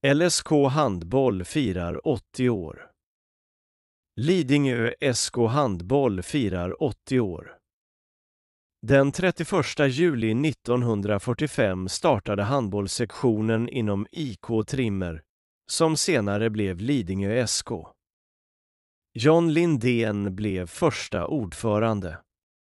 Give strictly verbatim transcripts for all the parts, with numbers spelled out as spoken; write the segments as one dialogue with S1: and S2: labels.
S1: L S K Handboll firar åttio år. Lidingö S K Handboll firar åttio år. Den trettioförsta juli nittonhundrafyrtiofem startade handbollssektionen inom I K Trimmer, som senare blev Lidingö S K. John Lindén blev första ordförande.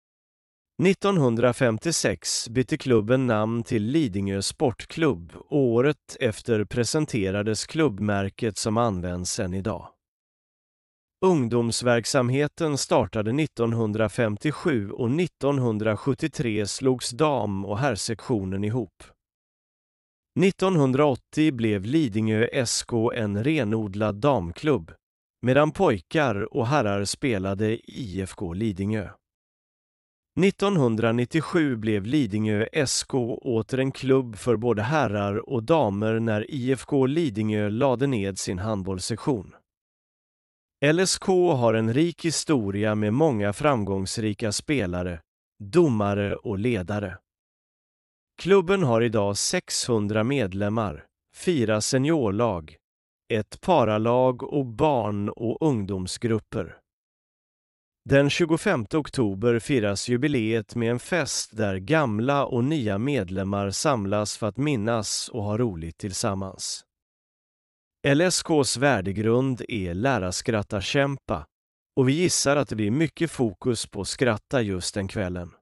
S1: nittonhundrafemtiosex bytte klubben namn till Lidingö Sportklubb och året efter presenterades klubbmärket som används än idag. Ungdomsverksamheten startade nittonhundrafemtiosju och nittonhundrasjuttiotre slogs dam- och herrsektionen ihop. nittonhundraåttio blev Lidingö S K en renodlad damklubb, medan pojkar och herrar spelade i I F K Lidingö. nittonhundranittiosju blev Lidingö S K åter en klubb för både herrar och damer när I F K Lidingö lade ned sin handbollssektion. L S K har en rik historia med många framgångsrika spelare, domare och ledare. Klubben har idag sexhundra medlemmar, fyra seniorlag, ett paralag och barn- och ungdomsgrupper. Den tjugofemte oktober firas jubileet med en fest där gamla och nya medlemmar samlas för att minnas och ha roligt tillsammans. L S K:s värdegrund är lära skratta kämpa och vi gissar att det blir mycket fokus på skratta just den kvällen.